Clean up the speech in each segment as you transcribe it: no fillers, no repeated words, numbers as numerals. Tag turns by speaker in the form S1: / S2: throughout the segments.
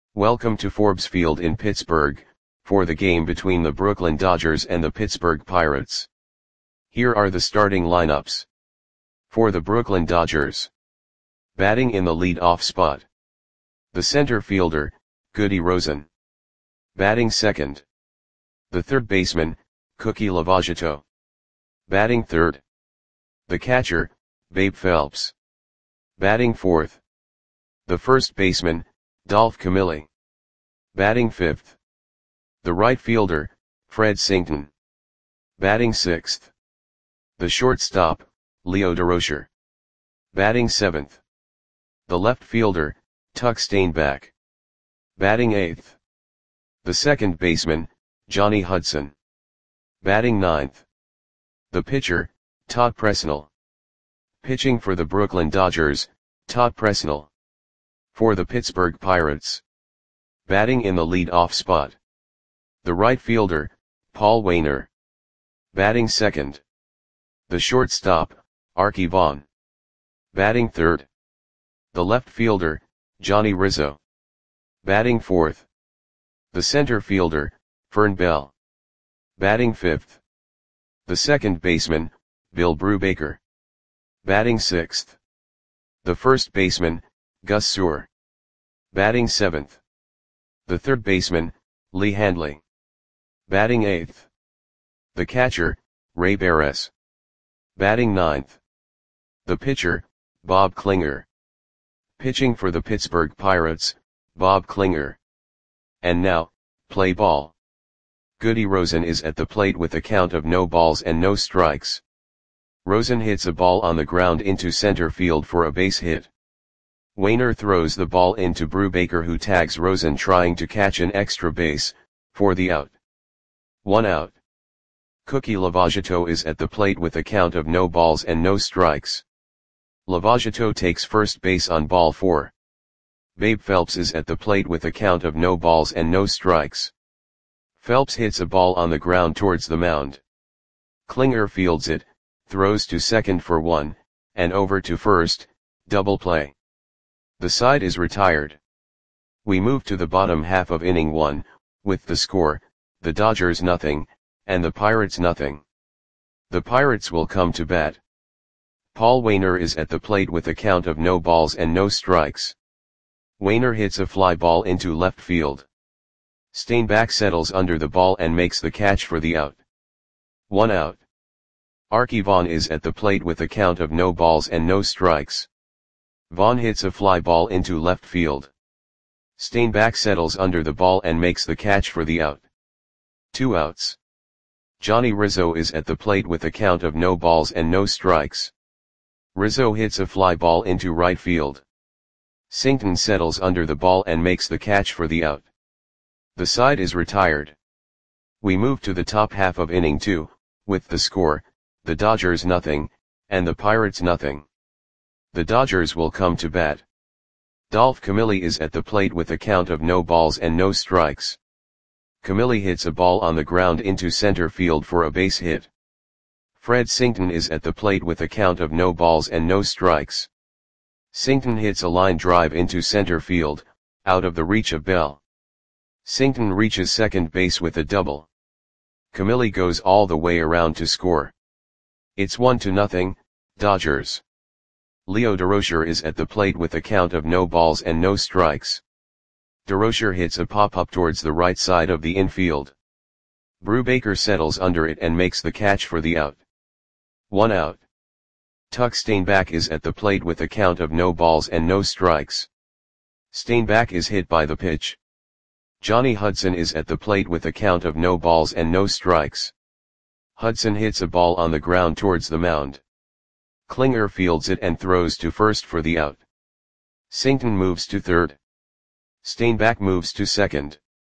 S1: Welcome to Forbes Field in Pittsburgh, for the game between the Brooklyn Dodgers and the Pittsburgh Pirates. Here are the starting lineups. For the Brooklyn Dodgers. Batting in the lead-off spot. The center fielder, Goody Rosen. Batting second. The third baseman, Cookie Lavagetto. Batting third. The catcher, Babe Phelps. Batting fourth. The first baseman, Dolph Camilli. Batting fifth. The right fielder, Fred Sington. Batting sixth. The shortstop, Leo Durocher. Batting seventh. The left fielder, Tuck Steinbach. Batting eighth. The second baseman, Johnny Hudson. Batting ninth. The pitcher, Todd Presnell. Pitching for the Brooklyn Dodgers, Todd Presnell. For the Pittsburgh Pirates. Batting in the lead-off spot. The right fielder, Paul Waner. Batting second. The shortstop, Arky Vaughan. Batting third. The left fielder, Johnny Rizzo. Batting fourth. The center fielder, Fern Bell. Batting fifth. The second baseman, Bill Brubaker. Batting sixth. The first baseman, Gus Sewell. Batting seventh. The third baseman, Lee Handley. Batting eighth. The catcher, Ray Barres. Batting ninth. The pitcher, Bob Klinger. Pitching for the Pittsburgh Pirates, Bob Klinger. And now, play ball. Goody Rosen is at the plate with a count of no balls and no strikes. Rosen hits a ball on the ground into center field for a base hit. Waner throws the ball into Brubaker, who tags Rosen trying to catch an extra base, for the out. 1 out. Cookie Lavagetto is at the plate with a count of no balls and no strikes. Lavagetto takes first base on ball 4. Babe Phelps is at the plate with a count of no balls and no strikes. Phelps hits a ball on the ground towards the mound. Klinger fields it, throws to second for 1, and over to first, double play. The side is retired. We move to the bottom half of inning 1, with the score, the Dodgers nothing, and the Pirates nothing. The Pirates will come to bat. Paul Waner is at the plate with a count of no balls and no strikes. Waner hits a fly ball into left field. Steinbach settles under the ball and makes the catch for the out. 1 out. Arky Vaughan is at the plate with a count of no balls and no strikes. Vaughan hits a fly ball into left field. Steinbach settles under the ball and makes the catch for the out. 2 outs. Johnny Rizzo is at the plate with a count of no balls and no strikes. Rizzo hits a fly ball into right field. Sington settles under the ball and makes the catch for the out. The side is retired. We move to the top half of inning 2, with the score, the Dodgers nothing, and the Pirates nothing. The Dodgers will come to bat. Dolph Camilli is at the plate with a count of no balls and no strikes. Camilli hits a ball on the ground into center field for a base hit. Fred Sington is at the plate with a count of no balls and no strikes. Sington hits a line drive into center field, out of the reach of Bell. Sington reaches second base with a double. Camilli goes all the way around to score. It's 1-0, Dodgers. Leo Durocher is at the plate with a count of no balls and no strikes. Durocher hits a pop-up towards the right side of the infield. Brubaker settles under it and makes the catch for the out. 1 out. Tuck Steinbach is at the plate with a count of no balls and no strikes. Steinbach is hit by the pitch. Johnny Hudson is at the plate with a count of no balls and no strikes. Hudson hits a ball on the ground towards the mound. Klinger fields it and throws to first for the out. Sington moves to third. Steinbach moves to second.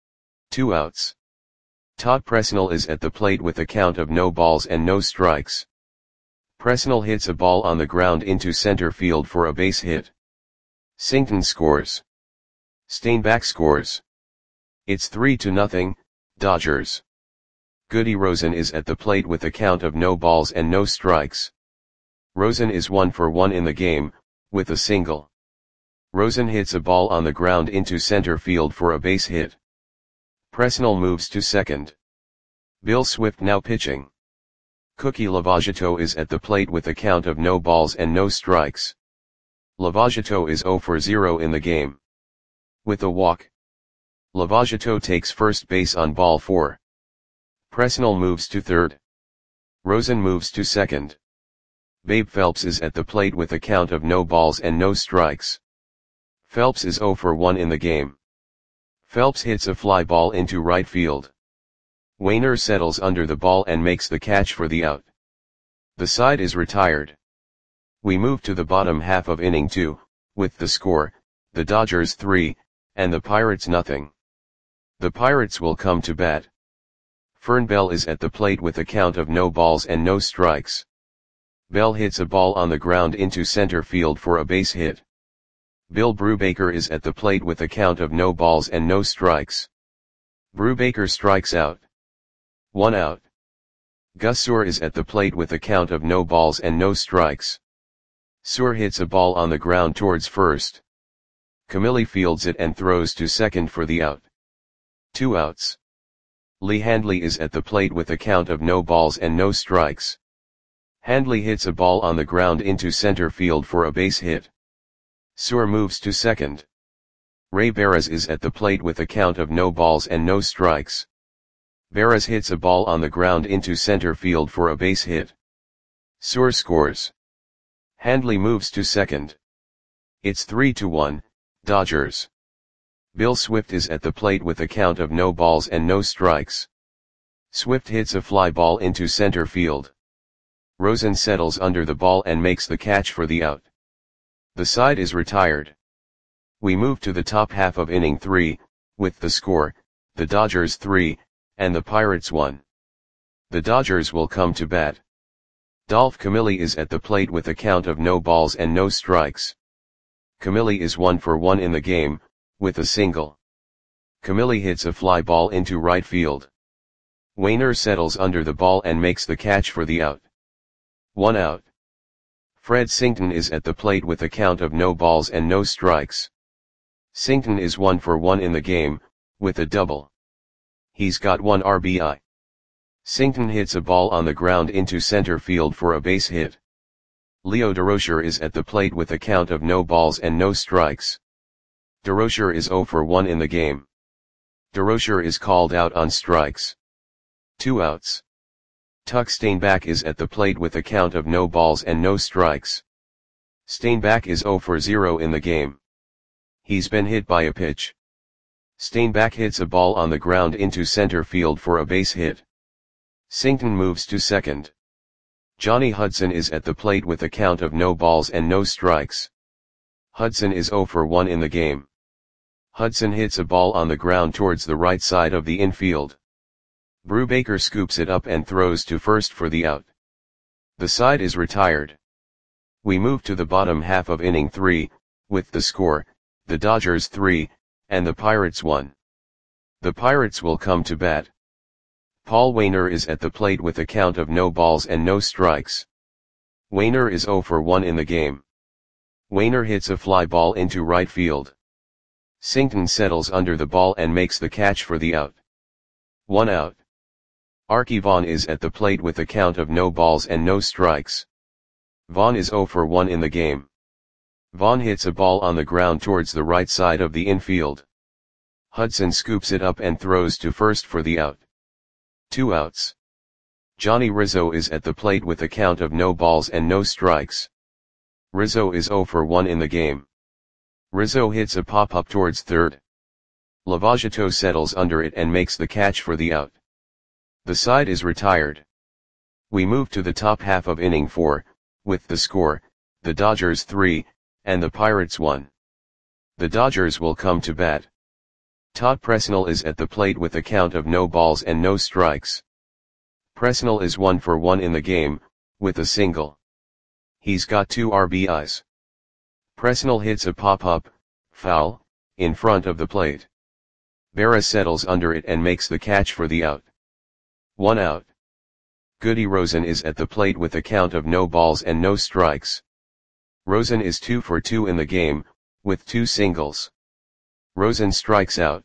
S1: 2 outs. Todd Presnell is at the plate with a count of no balls and no strikes. Presnell hits a ball on the ground into center field for a base hit. Sington scores. Steinbach scores. It's 3-0, Dodgers. Goody Rosen is at the plate with a count of no balls and no strikes. Rosen is 1 for 1 in the game, with a single. Rosen hits a ball on the ground into center field for a base hit. Presnell moves to second. Bill Swift now pitching. Cookie Lavagetto is at the plate with a count of no balls and no strikes. Lavagetto is 0 for 0 in the game. With a walk, Lavagetto takes first base on ball 4. Presnell moves to third. Rosen moves to second. Babe Phelps is at the plate with a count of no balls and no strikes. Phelps is 0 for 1 in the game. Phelps hits a fly ball into right field. Wainer settles under the ball and makes the catch for the out. The side is retired. We move to the bottom half of inning 2, with the score, the Dodgers 3, and the Pirates nothing. The Pirates will come to bat. Fern Bell is at the plate with a count of no balls and no strikes. Bell hits a ball on the ground into center field for a base hit. Bill Brubaker is at the plate with a count of no balls and no strikes. Brubaker strikes out. 1 out. Gus Suhr is at the plate with a count of no balls and no strikes. Suhr hits a ball on the ground towards first. Camilli fields it and throws to second for the out. 2 outs. Lee Handley is at the plate with a count of no balls and no strikes. Handley hits a ball on the ground into center field for a base hit. Suhr moves to second. Ray Barras is at the plate with a count of no balls and no strikes. Barras hits a ball on the ground into center field for a base hit. Suhr scores. Handley moves to second. It's 3-1, Dodgers. Bill Swift is at the plate with a count of no balls and no strikes. Swift hits a fly ball into center field. Rosen settles under the ball and makes the catch for the out. The side is retired. We move to the top half of inning 3, with the score, the Dodgers 3, and the Pirates 1. The Dodgers will come to bat. Dolph Camilli is at the plate with a count of no balls and no strikes. Camilli is 1 for 1 in the game, with a single. Camilli hits a fly ball into right field. Wainer settles under the ball and makes the catch for the out. 1 out. Fred Sington is at the plate with a count of no balls and no strikes. Sington is 1 for 1 in the game, with a double. He's got 1 RBI. Sington hits a ball on the ground into center field for a base hit. Leo Durocher is at the plate with a count of no balls and no strikes. Durocher is 0 for 1 in the game. Durocher is called out on strikes. 2 outs. Tuck Steinbach is at the plate with a count of no balls and no strikes. Steinbach is 0 for 0 in the game. He's been hit by a pitch. Steinbach hits a ball on the ground into center field for a base hit. Sington moves to second. Johnny Hudson is at the plate with a count of no balls and no strikes. Hudson is 0 for 1 in the game. Hudson hits a ball on the ground towards the right side of the infield. Brubaker scoops it up and throws to first for the out. The side is retired. We move to the bottom half of inning 3, with the score, the Dodgers 3, and the Pirates 1. The Pirates will come to bat. Paul Wainer is at the plate with a count of no balls and no strikes. Wainer is 0 for 1 in the game. Wainer hits a fly ball into right field. Sington settles under the ball and makes the catch for the out. 1 out. Arky Vaughan is at the plate with a count of no balls and no strikes. Vaughan is 0 for 1 in the game. Vaughan hits a ball on the ground towards the right side of the infield. Hudson scoops it up and throws to first for the out. 2 outs. Johnny Rizzo is at the plate with a count of no balls and no strikes. Rizzo is 0 for 1 in the game. Rizzo hits a pop-up towards third. Lavagetto settles under it and makes the catch for the out. The side is retired. We move to the top half of inning 4, with the score, the Dodgers 3, and the Pirates 1. The Dodgers will come to bat. Todd Presnell is at the plate with a count of no balls and no strikes. Presnell is 1 for 1 in the game, with a single. He's got 2 RBIs. Presnell hits a pop-up, foul, in front of the plate. Barras settles under it and makes the catch for the out. 1 out. Goody Rosen is at the plate with a count of no balls and no strikes. Rosen is 2 for 2 in the game, with 2 singles. Rosen strikes out.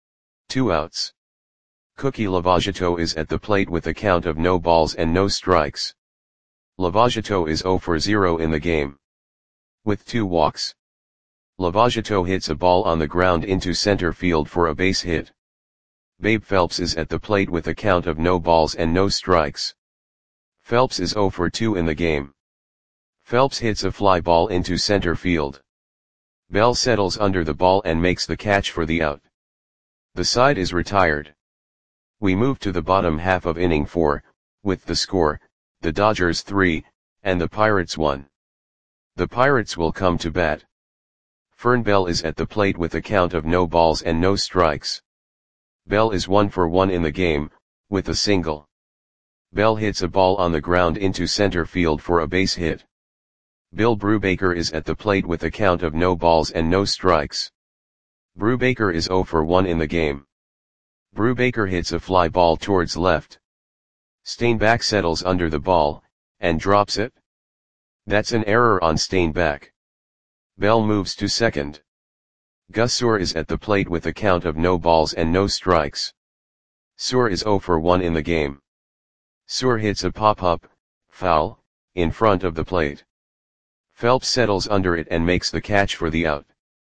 S1: 2 outs. Cookie Lavagetto is at the plate with a count of no balls and no strikes. Lavagetto is 0 for 0 in the game. With 2 walks. Lavagetto hits a ball on the ground into center field for a base hit. Babe Phelps is at the plate with a count of no balls and no strikes. Phelps is 0 for 2 in the game. Phelps hits a fly ball into center field. Bell settles under the ball and makes the catch for the out. The side is retired. We move to the bottom half of inning 4, with the score, the Dodgers 3, and the Pirates 1. The Pirates will come to bat. Fern Bell is at the plate with a count of no balls and no strikes. Bell is 1 for 1 in the game, with a single. Bell hits a ball on the ground into center field for a base hit. Bill Brubaker is at the plate with a count of no balls and no strikes. Brubaker is 0 for 1 in the game. Brubaker hits a fly ball towards left. Steinbach settles under the ball, and drops it. That's an error on Steinbach. Bell moves to second. Gus Suhr is at the plate with a count of no balls and no strikes. Suhr is 0 for 1 in the game. Suhr hits a pop-up, foul, in front of the plate. Phelps settles under it and makes the catch for the out.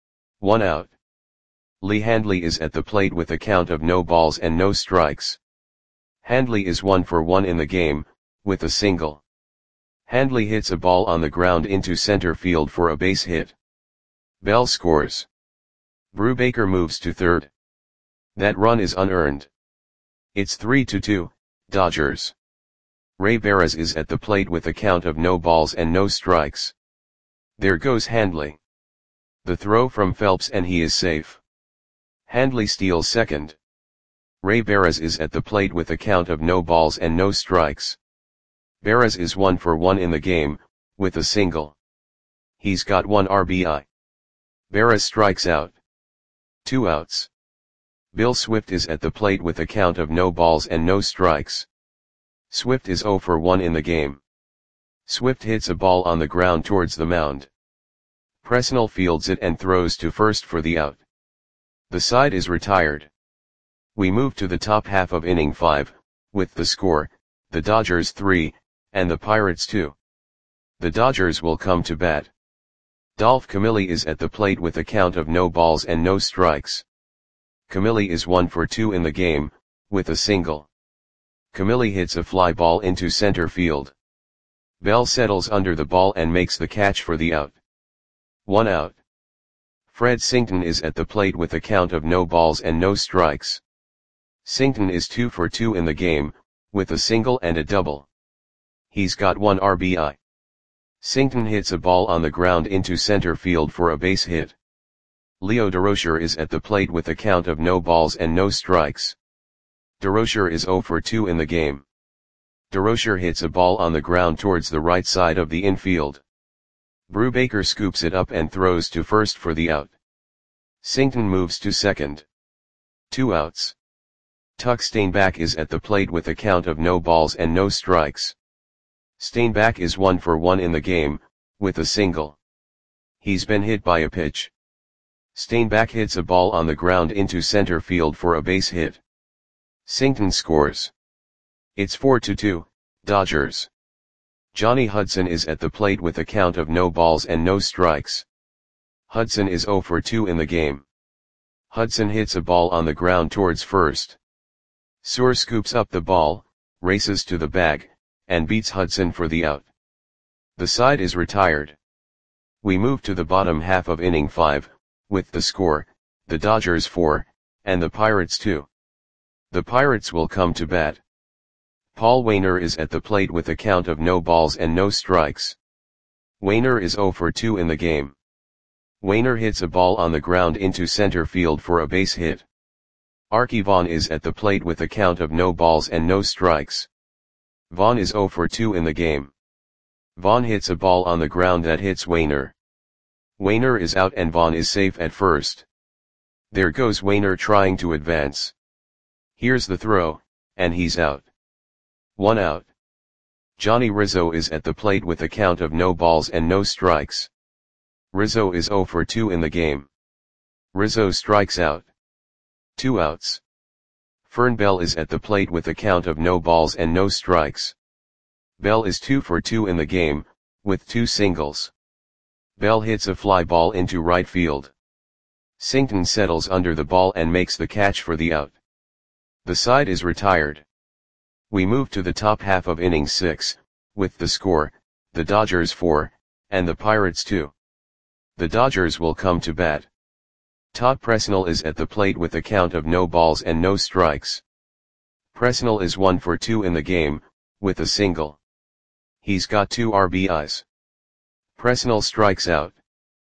S1: 1 out. Lee Handley is at the plate with a count of no balls and no strikes. Handley is 1 for 1 in the game, with a single. Handley hits a ball on the ground into center field for a base hit. Bell scores. Brubaker moves to third. That run is unearned. It's 3-2, Dodgers. Ray Barras is at the plate with a count of no balls and no strikes. There goes Handley. The throw from Phelps and he is safe. Handley steals second. Ray Barras is at the plate with a count of no balls and no strikes. Barras is 1 for 1 in the game, with a single. He's got 1 RBI. Barras strikes out. 2 outs. Bill Swift is at the plate with a count of no balls and no strikes. Swift is 0 for 1 in the game. Swift hits a ball on the ground towards the mound. Presnell fields it and throws to first for the out. The side is retired. We move to the top half of inning 5, with the score, the Dodgers 3, and the Pirates 2. The Dodgers will come to bat. Dolph Camilli is at the plate with a count of no balls and no strikes. Camilli is 1 for 2 in the game, with a single. Camilli hits a fly ball into center field. Bell settles under the ball and makes the catch for the out. 1 out. Fred Sington is at the plate with a count of no balls and no strikes. Sington is 2 for 2 in the game, with a single and a double. He's got 1 RBI. Sington hits a ball on the ground into center field for a base hit. Leo Durocher is at the plate with a count of no balls and no strikes. Durocher is 0 for 2 in the game. Durocher hits a ball on the ground towards the right side of the infield. Brubaker scoops it up and throws to first for the out. Sington moves to second. 2 outs. Tuck Steinbach is at the plate with a count of no balls and no strikes. Steinbach is 1 for 1 in the game, with a single. He's been hit by a pitch. Steinbach hits a ball on the ground into center field for a base hit. Sington scores. It's 4-2, Dodgers. Johnny Hudson is at the plate with a count of no balls and no strikes. Hudson is 0 for 2 in the game. Hudson hits a ball on the ground towards first. Suhr scoops up the ball, races to the bag, and beats Hudson for the out. The side is retired. We move to the bottom half of inning 5, with the score, the Dodgers 4, and the Pirates 2. The Pirates will come to bat. Paul Waner is at the plate with a count of no balls and no strikes. Waner is 0 for 2 in the game. Waner hits a ball on the ground into center field for a base hit. Arky Vaughan is at the plate with a count of no balls and no strikes. Vaughan is 0 for 2 in the game. Vaughan hits a ball on the ground that hits Waner. Waner is out and Vaughan is safe at first. There goes Waner trying to advance. Here's the throw, and he's out. 1 out. Johnny Rizzo is at the plate with a count of no balls and no strikes. Rizzo is 0 for 2 in the game. Rizzo strikes out. 2 outs. Fern Bell is at the plate with a count of no balls and no strikes. Bell is 2 for 2 in the game, with 2 singles. Bell hits a fly ball into right field. Singleton settles under the ball and makes the catch for the out. The side is retired. We move to the top half of inning 6, with the score, the Dodgers 4, and the Pirates 2. The Dodgers will come to bat. Todd Presnell is at the plate with a count of no balls and no strikes. Presnell is 1 for 2 in the game, with a single. He's got 2 RBIs. Presnell strikes out.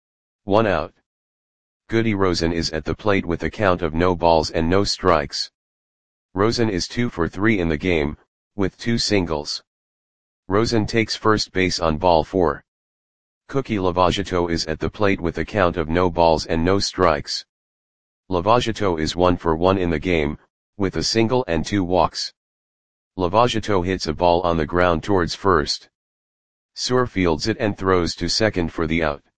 S1: 1 out. Goody Rosen is at the plate with a count of no balls and no strikes. Rosen is 2 for 3 in the game, with 2 singles. Rosen takes first base on ball 4. Cookie Lavagetto is at the plate with a count of no balls and no strikes. Lavagetto is 1 for 1 in the game, with a single and 2 walks. Lavagetto hits a ball on the ground towards first. Suhr fields it and throws to second for the out.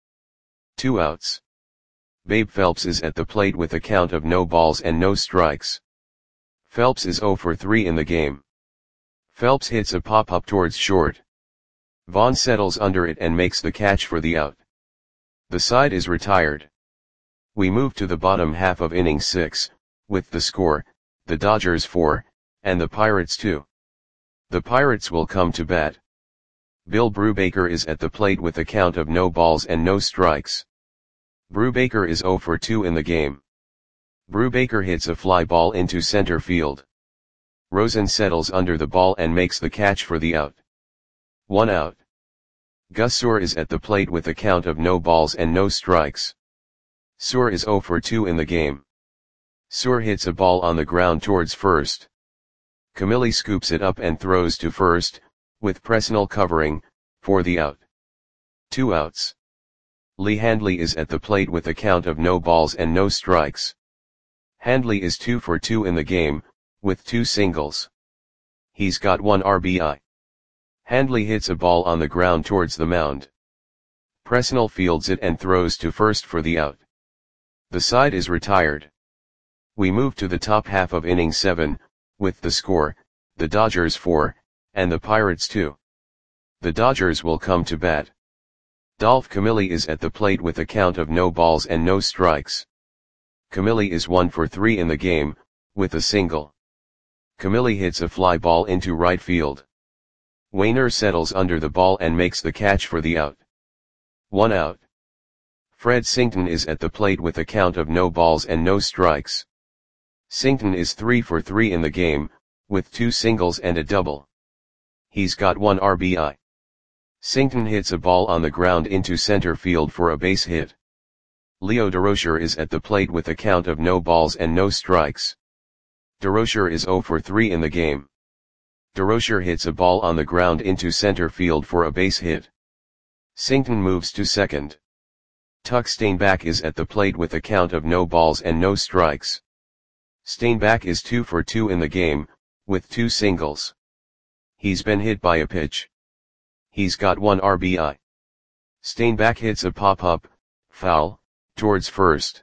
S1: 2 outs. Babe Phelps is at the plate with a count of no balls and no strikes. Phelps is 0 for 3 in the game. Phelps hits a pop-up towards short. Vaughn settles under it and makes the catch for the out. The side is retired. We move to the bottom half of inning 6, with the score, the Dodgers 4, and the Pirates 2. The Pirates will come to bat. Bill Brubaker is at the plate with a count of no balls and no strikes. Brubaker is 0 for 2 in the game. Brubaker hits a fly ball into center field. Rosen settles under the ball and makes the catch for the out. 1 out. Gus Suhr is at the plate with a count of no balls and no strikes. Suhr is 0 for 2 in the game. Suhr hits a ball on the ground towards first. Camilli scoops it up and throws to first, with Presnell covering, for the out. 2 outs. Lee Handley is at the plate with a count of no balls and no strikes. Handley is 2 for 2 in the game, with 2 singles. He's got 1 RBI. Handley hits a ball on the ground towards the mound. Presnell fields it and throws to first for the out. The side is retired. We move to the top half of inning 7, with the score, the Dodgers 4, and the Pirates 2. The Dodgers will come to bat. Dolph Camilli is at the plate with a count of no balls and no strikes. Camilli is 1 for 3 in the game, with a single. Camilli hits a fly ball into right field. Wainer settles under the ball and makes the catch for the out. 1 out. Fred Singleton is at the plate with a count of no balls and no strikes. Singleton is 3 for 3 in the game, with 2 singles and a double. He's got 1 RBI. Singleton hits a ball on the ground into center field for a base hit. Leo Durocher is at the plate with a count of no balls and no strikes. Durocher is 0 for 3 in the game. Durocher hits a ball on the ground into center field for a base hit. Singleton moves to second. Tuck Steinbach is at the plate with a count of no balls and no strikes. Steinbach is 2 for 2 in the game, with 2 singles. He's been hit by a pitch. He's got 1 RBI. Steinbach hits a pop-up, foul, towards first.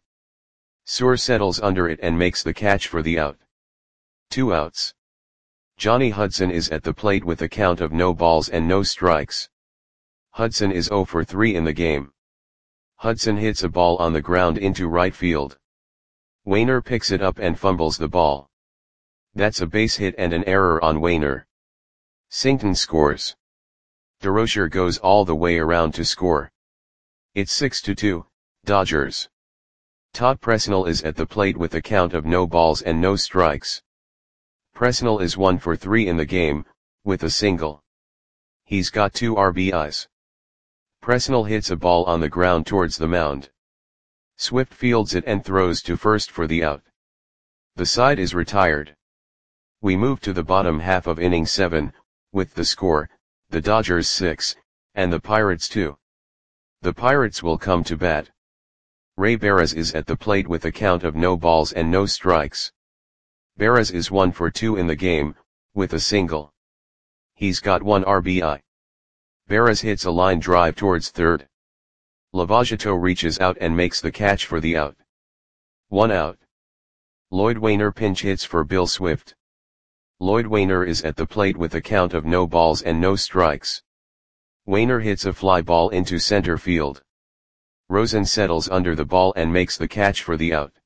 S1: Suhr settles under it and makes the catch for the out. 2 outs. Johnny Hudson is at the plate with a count of no balls and no strikes. Hudson is 0 for 3 in the game. Hudson hits a ball on the ground into right field. Wainer picks it up and fumbles the ball. That's a base hit and an error on Wainer. Singleton scores. Durocher goes all the way around to score. It's 6-2, Dodgers. Todd Presnell is at the plate with a count of no balls and no strikes. Presnell is 1 for 3 in the game, with a single. He's got 2 RBIs. Presnell hits a ball on the ground towards the mound. Swift fields it and throws to first for the out. The side is retired. We move to the bottom half of inning 7, with the score, the Dodgers 6, and the Pirates 2. The Pirates will come to bat. Ray Barras is at the plate with a count of no balls and no strikes. Barras is 1 for 2 in the game, with a single. He's got 1 RBI. Barras hits a line drive towards third. Lavagetto reaches out and makes the catch for the out. 1 out. Lloyd Waner pinch hits for Bill Swift. Lloyd Waner is at the plate with a count of no balls and no strikes. Waner hits a fly ball into center field. Rosen settles under the ball and makes the catch for the out.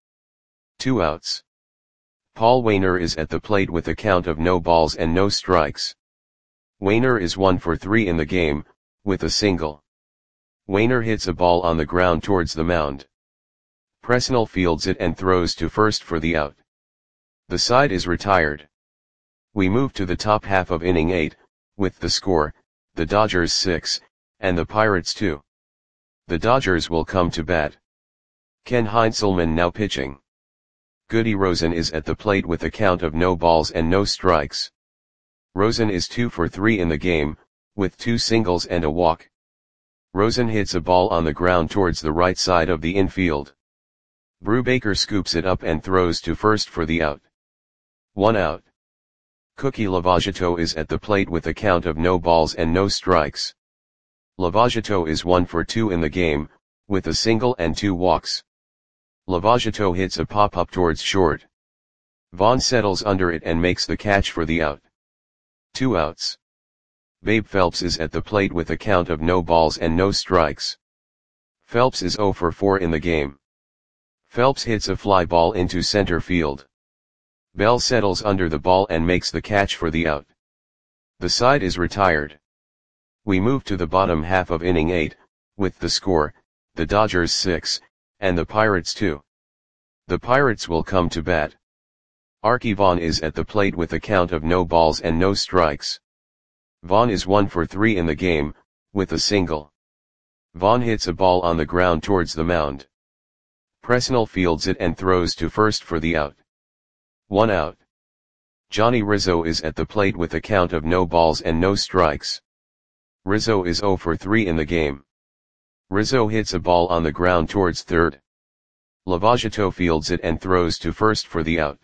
S1: 2 outs. Paul Waner is at the plate with a count of no balls and no strikes. Waner is 1 for 3 in the game, with a single. Waner hits a ball on the ground towards the mound. Presnell fields it and throws to first for the out. The side is retired. We move to the top half of inning 8, with the score, the Dodgers 6, and the Pirates 2. The Dodgers will come to bat. Ken Heinzelman now pitching. Goody Rosen is at the plate with a count of no balls and no strikes. Rosen is 2 for 3 in the game, with 2 singles and a walk. Rosen hits a ball on the ground towards the right side of the infield. Brubaker scoops it up and throws to first for the out. 1 out. Cookie Lavagetto is at the plate with a count of no balls and no strikes. Lavagetto is 1 for 2 in the game, with a single and 2 walks. Lavagetto hits a pop-up towards short. Vaughn settles under it and makes the catch for the out. 2 outs. Babe Phelps is at the plate with a count of no balls and no strikes. Phelps is 0 for 4 in the game. Phelps hits a fly ball into center field. Bell settles under the ball and makes the catch for the out. The side is retired. We move to the bottom half of inning 8, with the score, the Dodgers 6, and the Pirates 2. The Pirates will come to bat. Archie Vaughn is at the plate with a count of no balls and no strikes. Vaughn is 1 for 3 in the game, with a single. Vaughn hits a ball on the ground towards the mound. Presnell fields it and throws to first for the out. 1 out. Johnny Rizzo is at the plate with a count of no balls and no strikes. Rizzo is 0 for 3 in the game. Rizzo hits a ball on the ground towards third. Lavagetto fields it and throws to first for the out.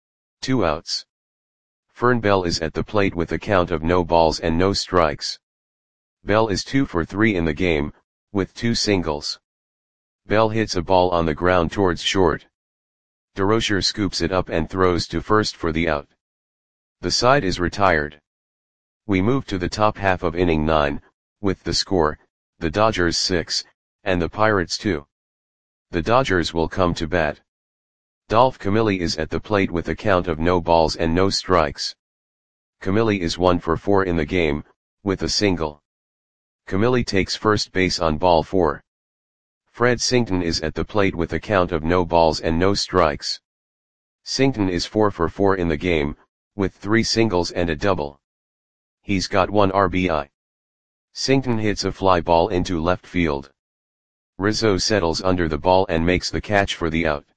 S1: 2 outs. Fern Bell is at the plate with a count of no balls and no strikes. Bell is 2 for 3 in the game, with 2 singles. Bell hits a ball on the ground towards short. DeRocher scoops it up and throws to first for the out. The side is retired. We move to the top half of inning 9, with the score, the Dodgers 6, and the Pirates 2. The Dodgers will come to bat. Dolph Camilli is at the plate with a count of no balls and no strikes. Camilli is 1 for 4 in the game, with a single. Camilli takes first base on ball 4. Fred Sington is at the plate with a count of no balls and no strikes. Sington is 4 for 4 in the game, with 3 singles and a double. He's got 1 RBI. Sington hits a fly ball into left field. Rizzo settles under the ball and makes the catch for the out.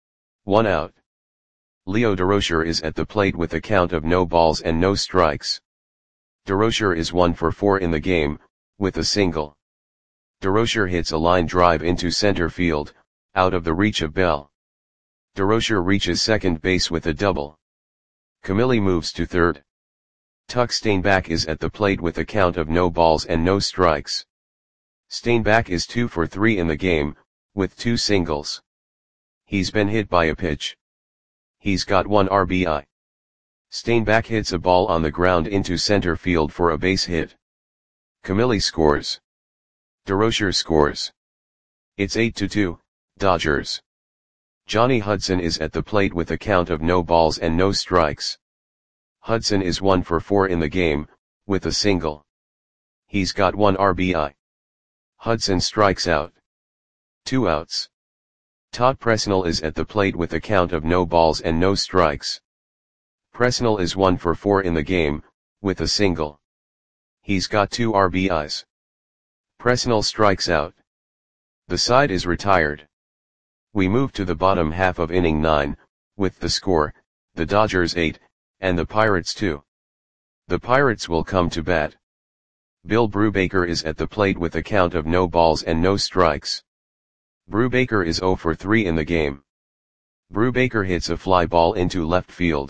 S1: 1 out. Leo DeRocher is at the plate with a count of no balls and no strikes. DeRocher is 1 for 4 in the game, with a single. DeRocher hits a line drive into center field, out of the reach of Bell. DeRocher reaches second base with a double. Camilli moves to third. Tuck Steinbach is at the plate with a count of no balls and no strikes. Steinbach is 2 for 3 in the game, with 2 singles. He's been hit by a pitch. He's got 1 RBI. Steinbach hits a ball on the ground into center field for a base hit. Camilli scores. DeRocher scores. It's 8-2, Dodgers. Johnny Hudson is at the plate with a count of no balls and no strikes. Hudson is 1 for 4 in the game, with a single. He's got 1 RBI. Hudson strikes out. 2 outs. Todd Presnell is at the plate with a count of no balls and no strikes. Presnell is 1 for 4 in the game, with a single. He's got 2 RBIs. Presnell strikes out. The side is retired. We move to the bottom half of inning 9, with the score, the Dodgers 8, and the Pirates 2. The Pirates will come to bat. Bill Brubaker is at the plate with a count of no balls and no strikes. Brubaker is 0 for 3 in the game. Brubaker hits a fly ball into left field.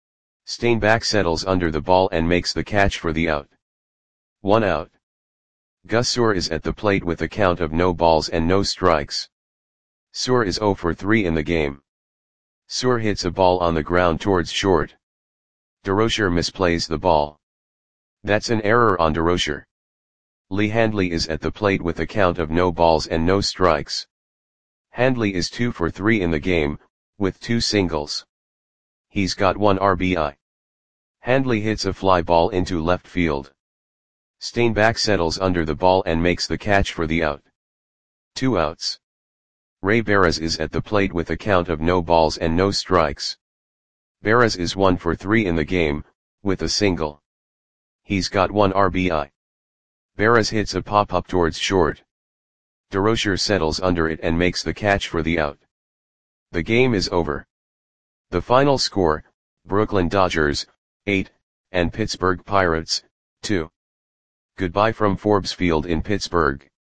S1: Steinbach settles under the ball and makes the catch for the out. 1 out. Gus Suhr is at the plate with a count of no balls and no strikes. Suhr is 0 for 3 in the game. Suhr hits a ball on the ground towards short. Durocher misplays the ball. That's an error on Durocher. Lee Handley is at the plate with a count of no balls and no strikes. Handley is 2 for 3 in the game, with 2 singles. He's got 1 RBI. Handley hits a fly ball into left field. Steinbach settles under the ball and makes the catch for the out. 2 outs. Ray Barres is at the plate with a count of no balls and no strikes. Barres is 1 for 3 in the game, with a single. He's got 1 RBI. Barres hits a pop-up towards short. Durocher settles under it and makes the catch for the out. The game is over. The final score, Brooklyn Dodgers, 8, and Pittsburgh Pirates, 2. Goodbye from Forbes Field in Pittsburgh.